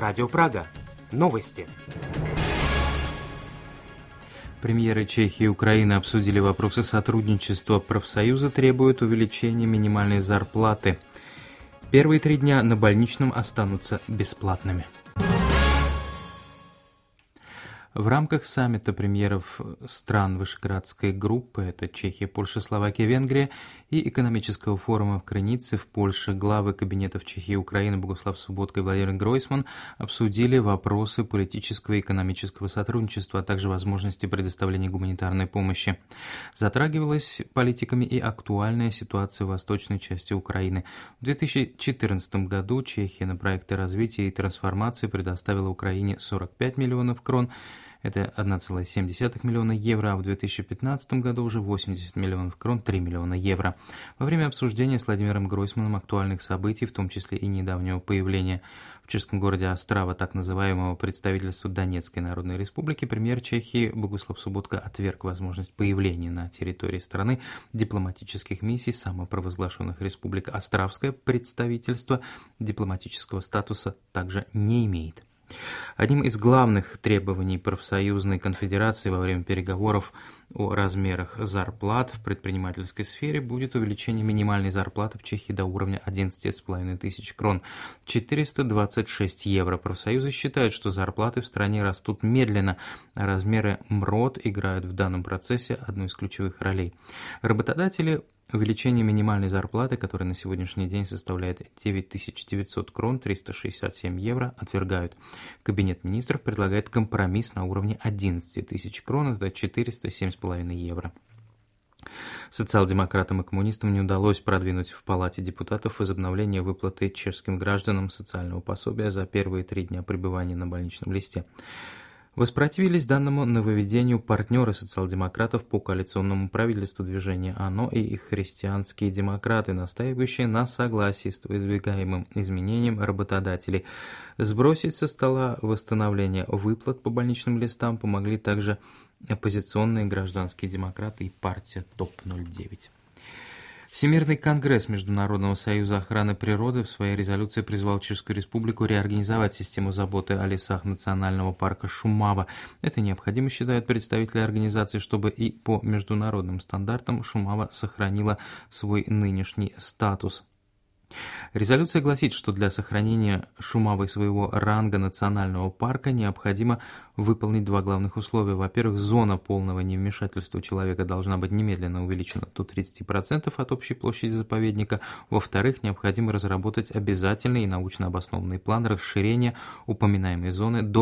Радио Прага. Новости. Премьеры Чехии и Украины обсудили вопросы сотрудничества. Профсоюзы требуют увеличения минимальной зарплаты. Первые 3 дня на больничном останутся бесплатными. В рамках саммита премьеров стран Вышеградской группы, это Чехия, Польша, Словакия, Венгрия, и экономического форума в Крынице в Польше главы кабинетов Чехии и Украины Богуслав Субботка и Владимир Гройсман обсудили вопросы политического и экономического сотрудничества, а также возможности предоставления гуманитарной помощи. Затрагивалась политиками и актуальная ситуация в восточной части Украины. В 2014 году Чехия на проекты развития и трансформации предоставила Украине 45 миллионов крон, это 1,7 миллиона евро, а в 2015 году уже 80 миллионов крон, 3 миллиона евро. Во время обсуждения с Владимиром Гройсманом актуальных событий, в том числе и недавнего появления в чешском городе Острава так называемого представительства Донецкой Народной Республики, премьер Чехии Богуслав Субботка отверг возможность появления на территории страны дипломатических миссий самопровозглашенных республик. Островское представительство дипломатического статуса также не имеет. Одним из главных требований профсоюзной конфедерации во время переговоров о размерах зарплат в предпринимательской сфере будет увеличение минимальной зарплаты в Чехии до уровня 11,5 тысяч крон, 426 евро. Профсоюзы считают, что зарплаты в стране растут медленно, а размеры МРОТ играют в данном процессе одну из ключевых ролей. Работодатели увеличение минимальной зарплаты, которая на сегодняшний день составляет 9900 крон, 367 евро, отвергают. Кабинет министров предлагает компромисс на уровне 11 тысяч крон, это 407,5 евро. Социал-демократам и коммунистам не удалось продвинуть в Палате депутатов возобновление выплаты чешским гражданам социального пособия за первые 3 дня пребывания на больничном листе. Воспротивились данному нововведению партнеры социал-демократов по коалиционному правительству движения ОНО и христианские демократы, настаивающие на согласии с выдвигаемым изменением работодателей. Сбросить со стола восстановление выплат по больничным листам помогли также оппозиционные гражданские демократы и партия ТОП-09. Всемирный конгресс Международного союза охраны природы в своей резолюции призвал Чешскую республику реорганизовать систему заботы о лесах национального парка Шумава. Это необходимо, считают представители организации, чтобы и по международным стандартам Шумава сохранила свой нынешний статус. Резолюция гласит, что для сохранения Шумавы своего ранга национального парка необходимо выполнить 2 главных условия. Во-первых, зона полного невмешательства человека должна быть немедленно увеличена до 30% от общей площади заповедника. Во-вторых, необходимо разработать обязательный и научно обоснованный план расширения упоминаемой зоны до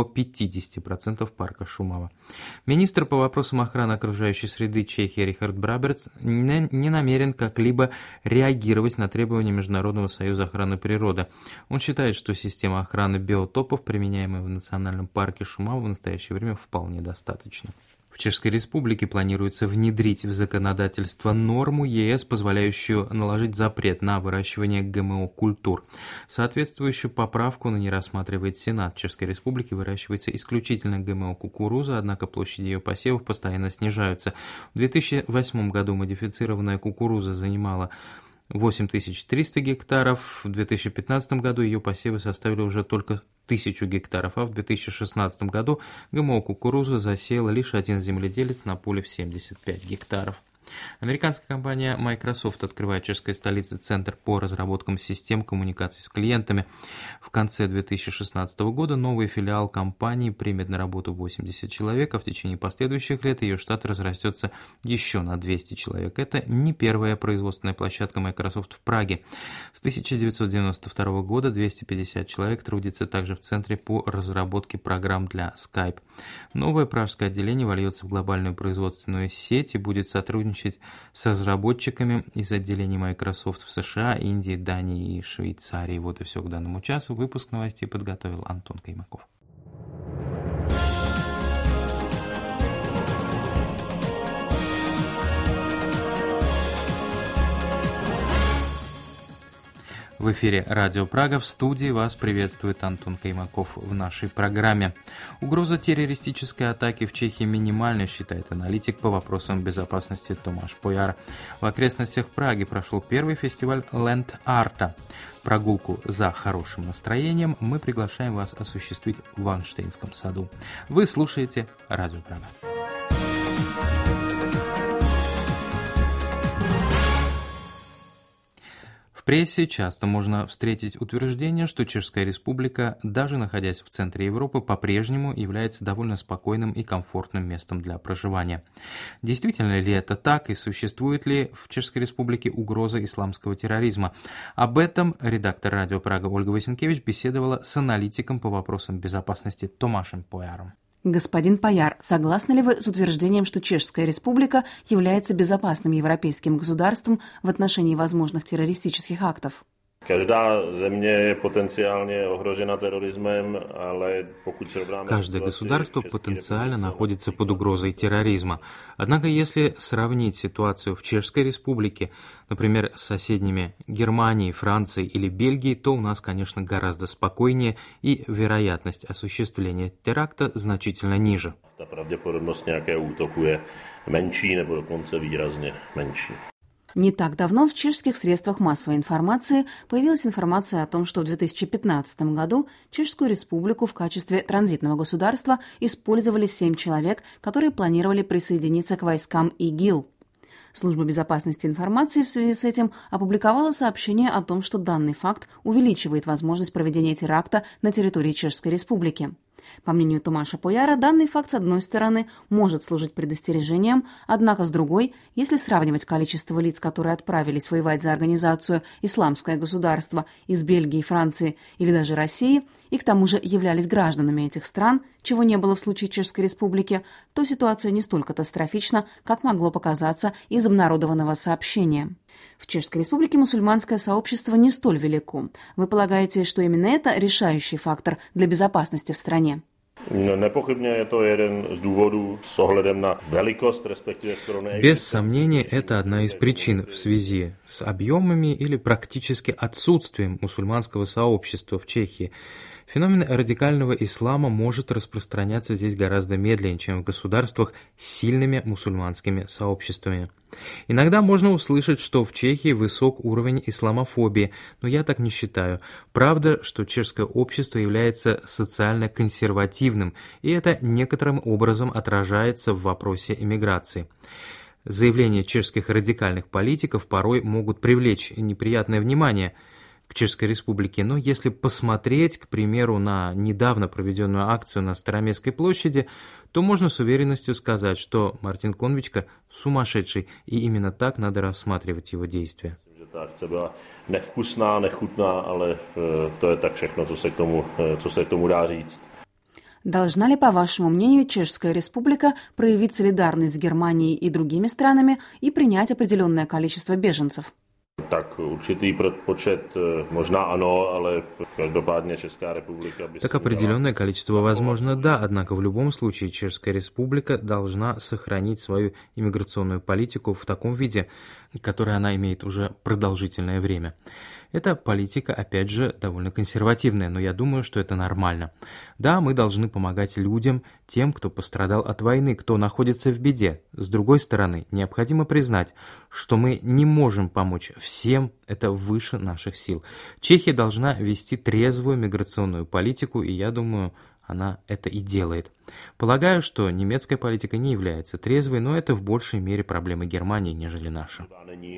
50% парка Шумава. Министр по вопросам охраны окружающей среды Чехии Рихард Браберц не намерен как-либо реагировать на требования Международного союза охраны природы. Он считает, что система охраны биотопов, применяемая в национальном парке Шумава, в настоящее время вполне достаточно. В Чешской Республике планируется внедрить в законодательство норму ЕС, позволяющую наложить запрет на выращивание ГМО-культур. Соответствующую поправку ныне рассматривает Сенат. В Чешской Республике выращивается исключительно ГМО-кукуруза, однако площади ее посевов постоянно снижаются. В 2008 году модифицированная кукуруза занимала 8300 гектаров, в 2015 году ее посевы составили уже только 1000 гектаров, а в 2016 году ГМО-кукурузу засеял лишь один земледелец на поле в 75 гектаров. Американская компания Microsoft открывает в чешской столице центр по разработкам систем коммуникаций с клиентами. В конце 2016 года новый филиал компании примет на работу 80 человек, а в течение последующих лет ее штат разрастется еще на 200 человек. Это не первая производственная площадка Microsoft в Праге. С 1992 года 250 человек трудится также в центре по разработке программ для Skype. Новое пражское отделение вольется в глобальную производственную сеть и будет сотрудничать с разработчиками из отделений Microsoft в США, Индии, Дании и Швейцарии. Вот и все к данному часу. Выпуск новостей подготовил Антон Каймаков. В эфире Радио Прага. В студии вас приветствует Антон Каймаков в нашей программе. Угроза террористической атаки в Чехии минимальной, считает аналитик по вопросам безопасности Томаш Пояр. В окрестностях Праги прошел первый фестиваль ленд-арта. Прогулку за хорошим настроением мы приглашаем вас осуществить в Ванштейнском саду. Вы слушаете Радио Прага. В прессе часто можно встретить утверждение, что Чешская Республика, даже находясь в центре Европы, по-прежнему является довольно спокойным и комфортным местом для проживания. Действительно ли это так и существует ли в Чешской Республике угроза исламского терроризма? Об этом редактор Радио Прага Ольга Васенкевич беседовала с аналитиком по вопросам безопасности Томашем Пояром. Господин Пояр, согласны ли вы с утверждением, что Чешская Республика является безопасным европейским государством в отношении возможных террористических актов? Каждое государство потенциально находится под угрозой терроризма. Однако, если сравнить ситуацию в Чешской Республике, например, с соседними Германией, Францией или Бельгией, то у нас, конечно, гораздо спокойнее и вероятность осуществления теракта значительно ниже. Правдоподобность nějakého útoku je menší nebo dokonce výrazně menší. Не так давно в чешских средствах массовой информации появилась информация о том, что в 2015 году Чешскую Республику в качестве транзитного государства использовали 7 человек, которые планировали присоединиться к войскам ИГИЛ. Служба безопасности информации в связи с этим опубликовала сообщение о том, что данный факт увеличивает возможность проведения теракта на территории Чешской Республики. По мнению Томаша Пояра, данный факт, с одной стороны, может служить предостережением, однако, с другой, если сравнивать количество лиц, которые отправились воевать за организацию «Исламское государство» из Бельгии, Франции или даже России, и к тому же являлись гражданами этих стран, чего не было в случае Чешской Республики, то ситуация не столь катастрофична, как могло показаться из обнародованного сообщения. В Чешской Республике мусульманское сообщество не столь велико. Вы полагаете, что именно это решающий фактор для безопасности в стране? Без сомнения, это одна из причин в связи с объемами или практически отсутствием мусульманского сообщества в Чехии. Феномен радикального ислама может распространяться здесь гораздо медленнее, чем в государствах с сильными мусульманскими сообществами. Иногда можно услышать, что в Чехии высок уровень исламофобии, но я так не считаю. Правда, что чешское общество является социально консервативным, и это некоторым образом отражается в вопросе эмиграции. Заявления чешских радикальных политиков порой могут привлечь неприятное внимание к Чешской Республике, но если посмотреть, к примеру, на недавно проведенную акцию на Староместской площади, то можно с уверенностью сказать, что Мартин Конвичка сумасшедший, и именно так надо рассматривать его действия. Akce byla nevkusná, nechutná, ale to je tak všechno, co se k tomu dá říct. Должна ли, по вашему мнению, Чешская Республика проявить солидарность с Германией и другими странами и принять определенное количество беженцев? Tak určitý počet možná ano, ale každopádně Česká republika by... Так определенное количество возможно, да, однако в любом случае Чешская Республика должна сохранить свою иммиграционную политику в таком виде, который она имеет уже продолжительное время. Эта политика, опять же, довольно консервативная, но я думаю, что это нормально. Да, мы должны помогать людям, тем, кто пострадал от войны, кто находится в беде. С другой стороны, необходимо признать, что мы не можем помочь всем, это выше наших сил. Чехия должна вести трезвую миграционную политику, и я думаю, она это и делает. Полагаю, что немецкая политика не является трезвой, но это в большей мере проблема Германии, нежели наша.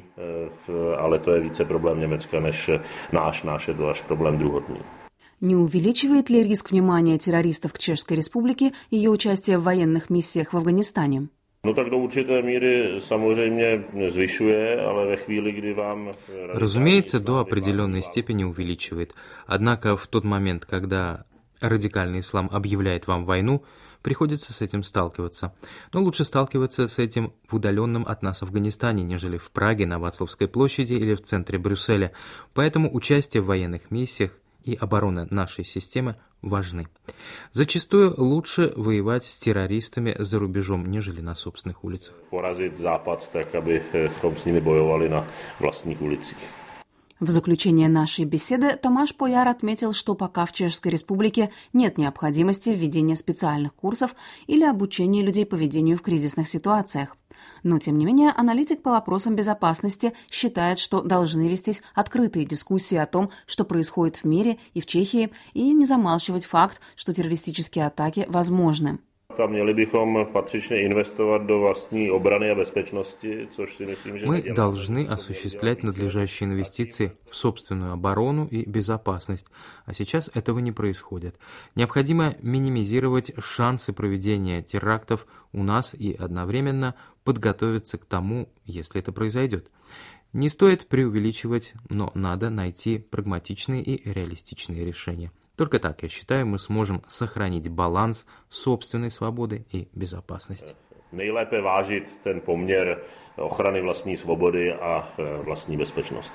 Ale to je více problém Německa než náš je to až problém druhotný. Не увеличивает ли риск внимания террористов к Чешской Республике ее участие в военных миссиях в Афганистане? No tak do určité míry samozřejmě zvyšuje, ale ve chvíli, kdy vám... Разумеется, до определенной степени увеличивает. Однако в тот момент, когда радикальный ислам объявляет вам войну, приходится с этим сталкиваться. Но лучше сталкиваться с этим в удаленном от нас Афганистане, нежели в Праге, на Вацлавской площади или в центре Брюсселя. Поэтому участие в военных миссиях и оборона нашей системы важны. Зачастую лучше воевать с террористами за рубежом, нежели на собственных улицах. Поразить Запад так, abychom s nimi bojovali na vlastních ulicích. В заключение нашей беседы Томаш Пояр отметил, что пока в Чешской Республике нет необходимости введения специальных курсов или обучения людей поведению в кризисных ситуациях. Но, тем не менее, аналитик по вопросам безопасности считает, что должны вестись открытые дискуссии о том, что происходит в мире и в Чехии, и не замалчивать факт, что террористические атаки возможны. Měli bychom patřičně investovat do vlastní obrany a bezpečnosti, což si myslím, že Мы должны осуществлять надлежащие инвестиции в собственную оборону и безопасность, а сейчас этого не происходит. Необходимо минимизировать шансы проведения терактов у нас и одновременно подготовиться к тому, если это произойдет. Не стоит преувеличивать, но надо найти прагматичные и реалистичные решения. Только так, я считаю, мы сможем сохранить баланс собственной свободы и безопасности. Nejlépe vážit ten poměr ochrany vlastní svobody a vlastní bezpečnosti.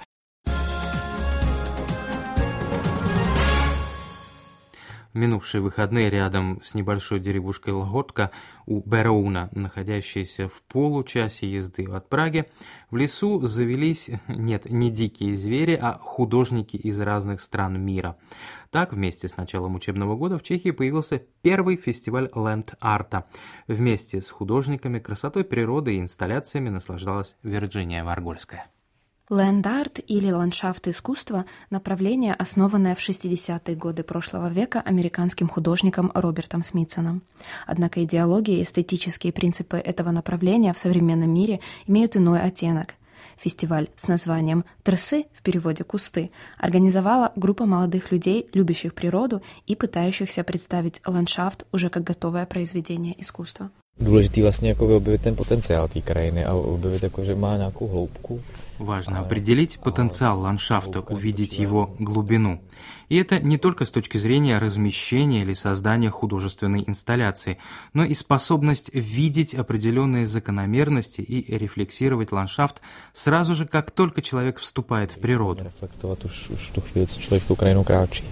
В минувшие выходные рядом с небольшой деревушкой Лготка у Бероуна, находящейся в получасе езды от Праги, в лесу завелись, нет, не дикие звери, а художники из разных стран мира. Так, вместе с началом учебного года в Чехии появился первый фестиваль ленд-арта. Вместе с художниками красотой природы и инсталляциями наслаждалась Вирджиния Варгольская. Ленд-арт или ландшафт искусства – направление, основанное в 60-е годы прошлого века американским художником Робертом Смитсоном. Однако идеология и эстетические принципы этого направления в современном мире имеют иной оттенок. Фестиваль с названием «Трсы», в переводе «кусты», организовала группа молодых людей, любящих природу и пытающихся представить ландшафт уже как готовое произведение искусства. Důležitý vlastně jako objevit ten potenciál té krajiny a objevit jako, že má nějakou hloubku. Важно определить потенциал ландшафта, увидеть его глубину. И это не только с точки зрения размещения или создания художественной инсталляции, но и способность видеть определенные закономерности и рефлексировать ландшафт сразу же, как только человек вступает в природу. Reflektovat už tu chvíli, co člověk tu krajinu kráčí.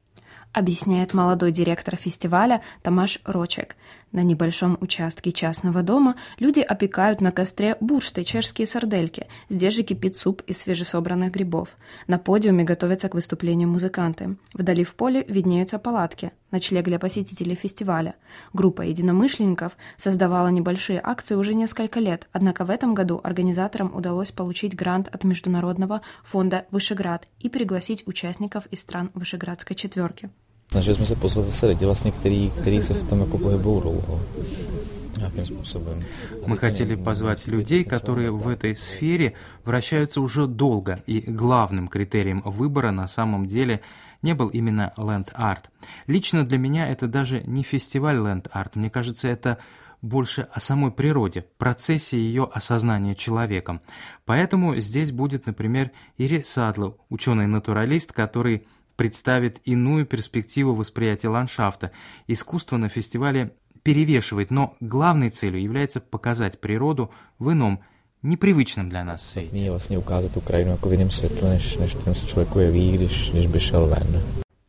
Объясняет молодой директор фестиваля Томаш Рочек. На небольшом участке частного дома люди опекают на костре буршты, чешские сардельки. Здесь же кипит суп из свежесобранных грибов. На подиуме готовятся к выступлению музыканты. Вдали в поле виднеются палатки, ночлег для посетителей фестиваля. Группа единомышленников создавала небольшие акции уже несколько лет, однако в этом году организаторам удалось получить грант от Международного фонда «Вышеград» и пригласить участников из стран Вышеградской четверки. Snažili jsme se pozvat zase lidi, vlastně, který se v tom jako pohybují dlouho. Nějakým způsobem. Мы хотели позвать людей, которые в этой сфере вращаются уже долго, и главным критерием выбора на самом деле не был именно ленд-арт. Лично для меня это даже не фестиваль ленд-арт, мне кажется, это больше о самой природе, процессе ее осознания человеком. Поэтому здесь будет, например, Ири Садло, ученый-натуралист, который представит иную перспективу восприятия ландшафта. Искусство на фестивале перевешивает, но главной целью является показать природу в ином, непривычном для нас свете. Je vlastně ukázat tu krajinu jako v jiném světle, než kterým se člověku jeví, když by šel ven.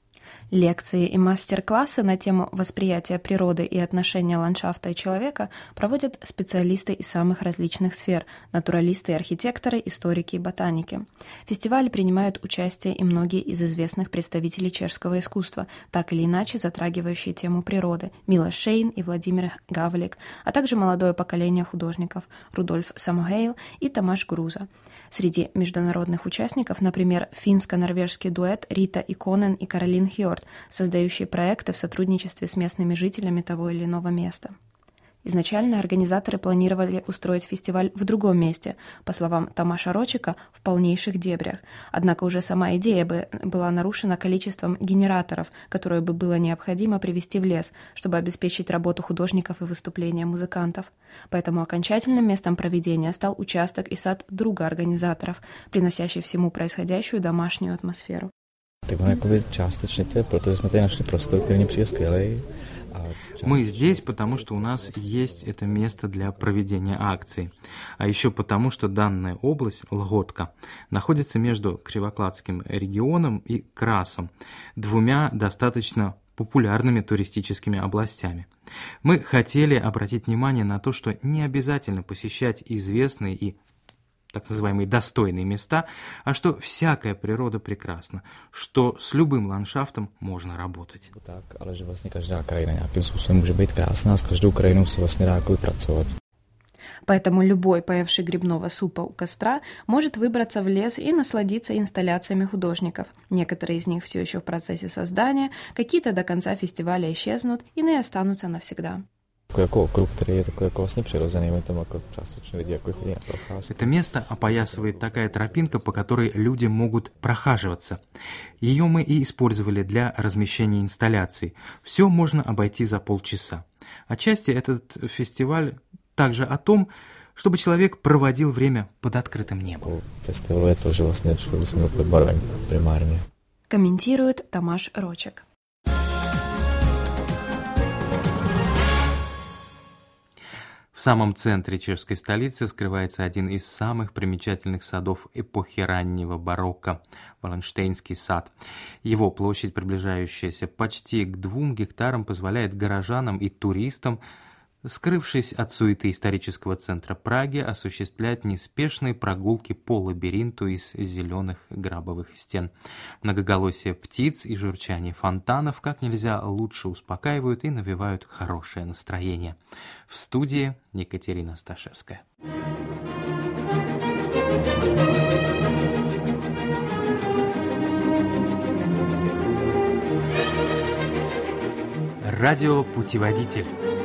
Лекции и мастер-классы на тему восприятия природы и отношения ландшафта и человека проводят специалисты из самых различных сфер – натуралисты и архитекторы, историки и ботаники. В фестивале принимают участие и многие из известных представителей чешского искусства, так или иначе затрагивающие тему природы – Милош Шейн и Владимир Гавлик, а также молодое поколение художников – Рудольф Самохейл и Томаш Груза. Среди международных участников, например, финско-норвежский дуэт Рита Иконен и Каролин Хьорд, создающие проекты в сотрудничестве с местными жителями того или иного места. Изначально организаторы планировали устроить фестиваль в другом месте, по словам Томаша Рочека, в полнейших дебрях. Однако уже сама идея была нарушена количеством генераторов, которые бы было необходимо привезти в лес, чтобы обеспечить работу художников и выступления музыкантов. Поэтому окончательным местом проведения стал участок и сад друга организаторов, приносящий всему происходящую домашнюю атмосферу. Tak ono jakoby částečně to je, protože jsme tady našli prostor, který mě přijde skvělej. Мы здесь, потому что у нас есть это место для проведения акций. А еще потому, что данная область, Лготка, находится между Кривокладским регионом и Красом, двумя достаточно популярными туристическими областями. Мы хотели обратить внимание на то, что не обязательно посещать известные и так называемые достойные места, а что всякая природа прекрасна, что с любым ландшафтом можно работать. Tak, ale že vlastně každá krajina nějakým způsobem může být krásná, s každou krajinou se vlastně dá jako pracovat. Поэтому любой, поевший грибного супа у костра, может выбраться в лес и насладиться инсталляциями художников. Некоторые из них все еще в процессе создания, какие-то до конца фестиваля исчезнут, иные останутся навсегда. Jako okruh, který je takový jako vlastně přirozený, my tam jako částečně lidi jako chodí na procházky. Это место опоясывает такая тропинка, по которой люди могут прохаживаться. Ее мы и использовали для размещения инсталляций. Все можно обойти за полчаса. Отчасти этот фестиваль также о том, чтобы человек проводил время под открытым небом. Festivalu je to, že vlastně člověk jsme úplně barvení primárně. Комментирует Тамаш Рочек. В самом центре чешской столицы скрывается один из самых примечательных садов эпохи раннего барокко – Валенштейнский сад. Его площадь, приближающаяся почти к 2 гектарам, позволяет горожанам и туристам, скрывшись от суеты исторического центра Праги, осуществлять неспешные прогулки по лабиринту из зеленых грабовых стен. Многоголосие птиц и журчание фонтанов как нельзя лучше успокаивают и навевают хорошее настроение. В студии Екатерина Сташевская. Радиопутеводитель.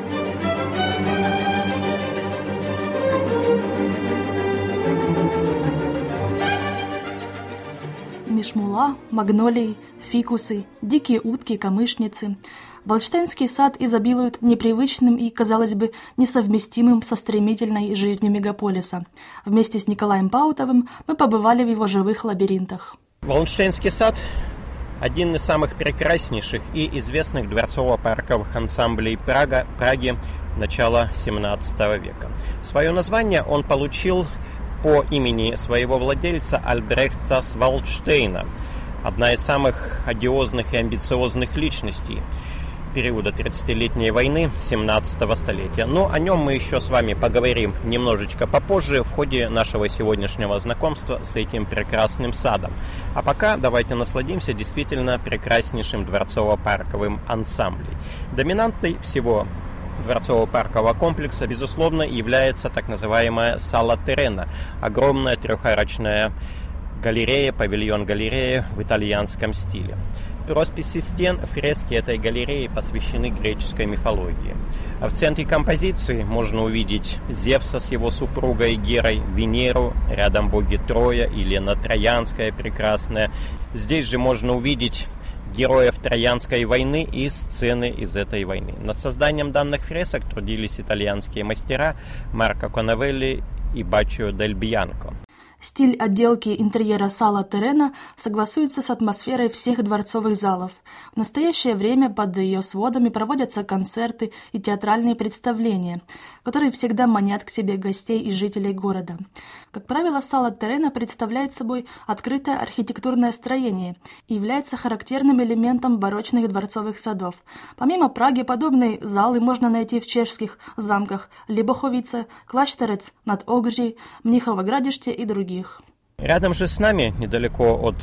Мишмула, магнолии, фикусы, дикие утки, камышницы. Валенштейнский сад изобилует непривычным и, казалось бы, несовместимым со стремительной жизнью мегаполиса. Вместе с Николаем Паутовым мы побывали в его живых лабиринтах. Валенштейнский сад – один из самых прекраснейших и известных дворцово-парковых ансамблей Праги начала XVII века. Свое название он получил по имени своего владельца Альбрехта Валштейна, одна из самых одиозных и амбициозных личностей периода 30-летней войны 17 столетия. Но о нем мы еще с вами поговорим немножечко попозже в ходе нашего сегодняшнего знакомства с этим прекрасным садом. А пока давайте насладимся действительно прекраснейшим дворцово-парковым ансамблем. Доминантой всего дворцово-паркового комплекса, безусловно, является так называемая Сала Терена, огромная трехарочная галерея, павильон-галерея в итальянском стиле. Росписи стен, фрески этой галереи посвящены греческой мифологии. А в центре композиции можно увидеть Зевса с его супругой Герой, Венеру, рядом боги Троя и Лена Троянская прекрасная. Здесь же можно увидеть героев Троянской войны и сцены из этой войны. Над созданием данных фресок трудились итальянские мастера Марко Конавелли и Баччо дель Бьянко. Стиль отделки интерьера Сала Терена согласуется с атмосферой всех дворцовых залов. В настоящее время под ее сводами проводятся концерты и театральные представления, которые всегда манят к себе гостей и жителей города. Как правило, Сала Терена представляет собой открытое архитектурное строение и является характерным элементом барочных дворцовых садов. Помимо Праги, подобные залы можно найти в чешских замках Либоховице, Клаштерец над Огжей, Мнихово-Градище и других. Рядом же с нами, недалеко от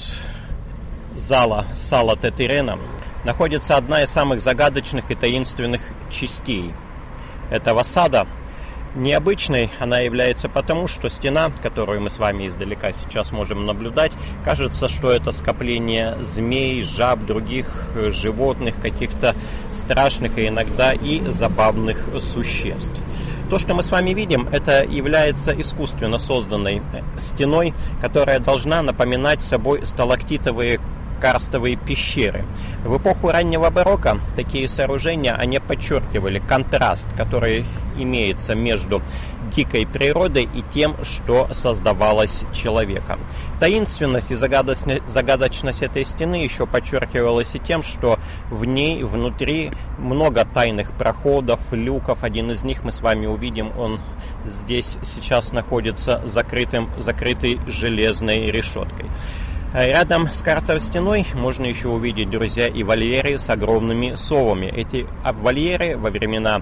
зала Сала Терена, находится одна из самых загадочных и таинственных частей этого сада. Необычной она является потому, что стена, которую мы с вами издалека сейчас можем наблюдать, кажется, что это скопление змей, жаб, других животных, каких-то страшных и иногда и забавных существ. То, что мы с вами видим, это является искусственно созданной стеной, которая должна напоминать собой сталактитовые карстовые пещеры. В эпоху раннего барокко такие сооружения, они подчеркивали контраст, который имеется между дикой природой и тем, что создавалось человеком. Таинственность и загадочность этой стены еще подчеркивалась и тем, что в ней внутри много тайных проходов, люков. Один из них мы с вами увидим, он здесь сейчас находится закрытой железной решеткой. Рядом с картовой стеной можно еще увидеть, друзья, и вольеры с огромными совами. Эти вольеры во времена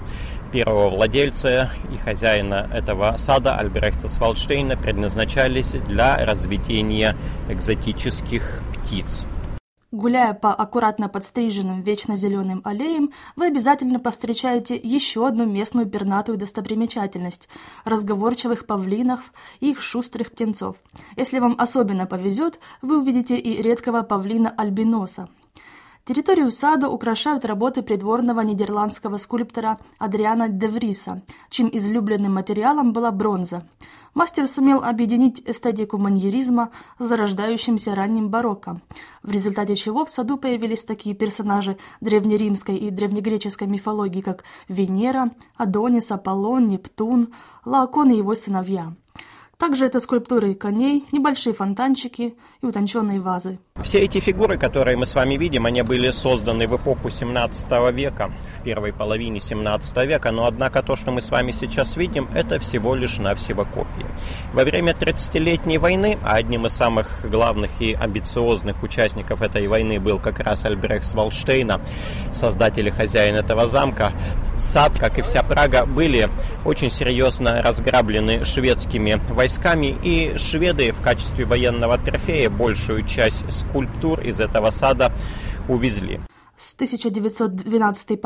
первого владельца и хозяина этого сада Альбрехта Валштейна предназначались для разведения экзотических птиц. Гуляя по аккуратно подстриженным вечно зеленым аллеям, вы обязательно повстречаете еще одну местную пернатую достопримечательность – разговорчивых павлинов и их шустрых птенцов. Если вам особенно повезет, вы увидите и редкого павлина-альбиноса. Территорию сада украшают работы придворного нидерландского скульптора Адриана де Вриса, чьим излюбленным материалом была бронза. Мастер сумел объединить эстетику маньеризма с зарождающимся ранним барокко, в результате чего в саду появились такие персонажи древнеримской и древнегреческой мифологии, как Венера, Адонис, Аполлон, Нептун, Лаокон и его сыновья. Также это скульптуры коней, небольшие фонтанчики и утонченные вазы. Все эти фигуры, которые мы с вами видим, они были созданы в эпоху 17 века, в первой половине 17 века, но однако то, что мы с вами сейчас видим, это всего лишь навсего копии. Во время 30-летней войны, а одним из самых главных и амбициозных участников этой войны был как раз Альбрехт Валштейна, создатель и хозяин этого замка, сад, как и вся Прага, были очень серьезно разграблены шведскими войсками, и шведы в качестве военного трофея большую часть скульптур из этого сада увезли. С 1912 по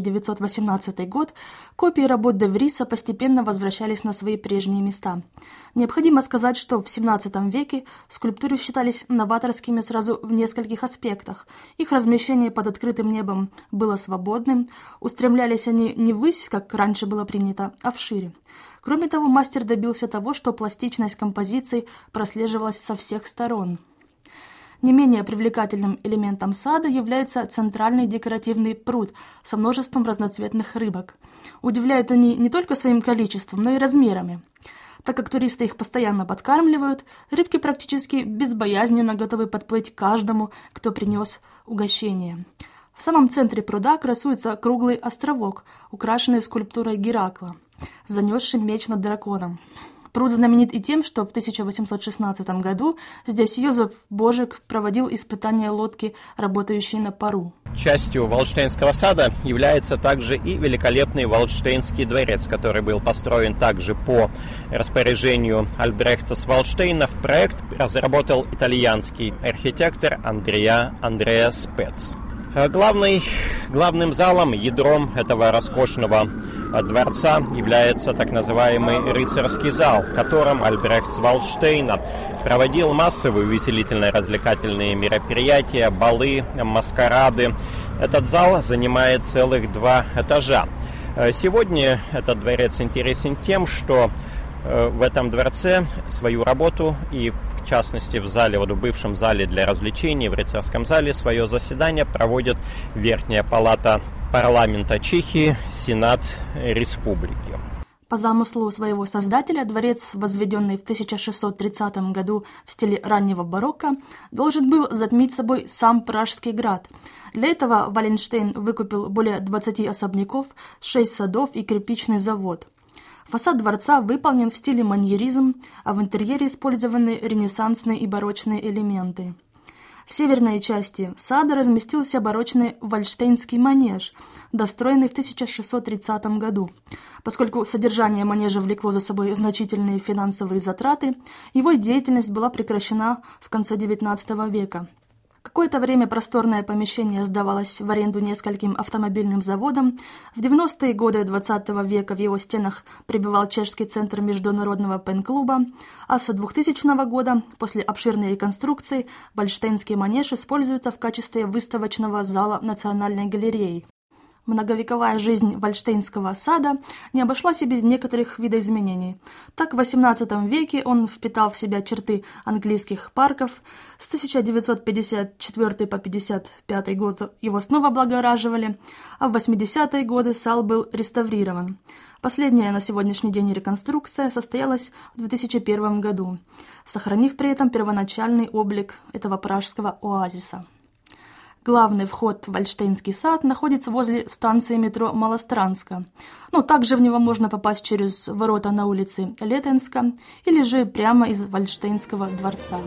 1918 год копии работ де Вриса постепенно возвращались на свои прежние места. Необходимо сказать, что в XVII веке скульптуры считались новаторскими сразу в нескольких аспектах. Их размещение под открытым небом было свободным, устремлялись они не ввысь, как раньше было принято, а вшире. Кроме того, мастер добился того, что пластичность композиций прослеживалась со всех сторон. Не менее привлекательным элементом сада является центральный декоративный пруд со множеством разноцветных рыбок. Удивляют они не только своим количеством, но и размерами. Так как туристы их постоянно подкармливают, рыбки практически безбоязненно готовы подплыть каждому, кто принес угощение. В самом центре пруда красуется круглый островок, украшенный скульптурой Геракла, занесшим меч над драконом. Пруд знаменит и тем, что в 1816 году здесь Йозеф Божек проводил испытания лодки, работающей на пару. Частью Валштейнского сада является также и великолепный Валштейнский дворец, который был построен также по распоряжению Альбрехта Валштейна. Проект разработал итальянский архитектор Андреа Спец. Главным залом, ядром этого роскошного дворца является так называемый рыцарский зал, в котором Альбрехт Валштейна проводил массовые увеселительно-развлекательные мероприятия, балы, маскарады. Этот зал занимает целых 2 этажа. Сегодня этот дворец интересен тем, что в этом дворце свою работу и, в частности, в зале, в бывшем зале для развлечений, в рыцарском зале, свое заседание проводит Верхняя палата парламента Чехии, Сенат Республики. По замыслу своего создателя, дворец, возведенный в 1630 году в стиле раннего барокко, должен был затмить собой сам Пражский град. Для этого Валенштейн выкупил более 20 особняков, 6 садов и кирпичный завод. Фасад дворца выполнен в стиле маньеризм, а в интерьере использованы ренессансные и барочные элементы. В северной части сада разместился барочный Вальштейнский манеж, достроенный в 1630 году. Поскольку содержание манежа влекло за собой значительные финансовые затраты, его деятельность была прекращена в конце XIX века. Какое-то время просторное помещение сдавалось в аренду нескольким автомобильным заводам. В 90-е годы XX века в его стенах пребывал чешский центр международного пен-клуба, а с 2000 года, после обширной реконструкции, Вальштейнский манеж используется в качестве выставочного зала Национальной галереи. Многовековая жизнь Вальштейнского сада не обошлась и без некоторых видоизменений. Так, в XVIII веке он впитал в себя черты английских парков. С 1954 по 1955 год его снова облагораживали, а в 80-е годы сад был реставрирован. Последняя на сегодняшний день реконструкция состоялась в 2001 году, сохранив при этом первоначальный облик этого пражского оазиса. Главный вход в Вальштейнский сад находится возле станции метро Малостранска. Также в него можно попасть через ворота на улице Летенска или же прямо из Вальштейнского дворца.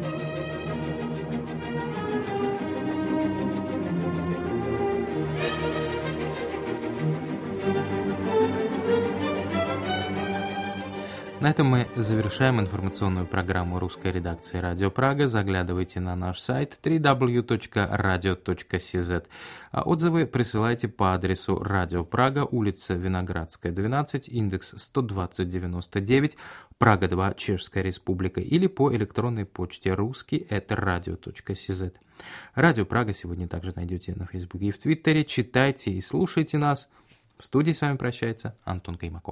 На этом мы завершаем информационную программу русской редакции «Радио Прага». Заглядывайте на наш сайт www.radio.cz. А отзывы присылайте по адресу Радио Прага, улица Виноградская, 12, индекс 12099, Прага 2, Чешская Республика, или по электронной почте ruski@radio.cz. Радио Прага сегодня также найдете на Фейсбуке и в Твиттере. Читайте и слушайте нас. В студии с вами прощается Антон Каймаков.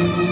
Thank you.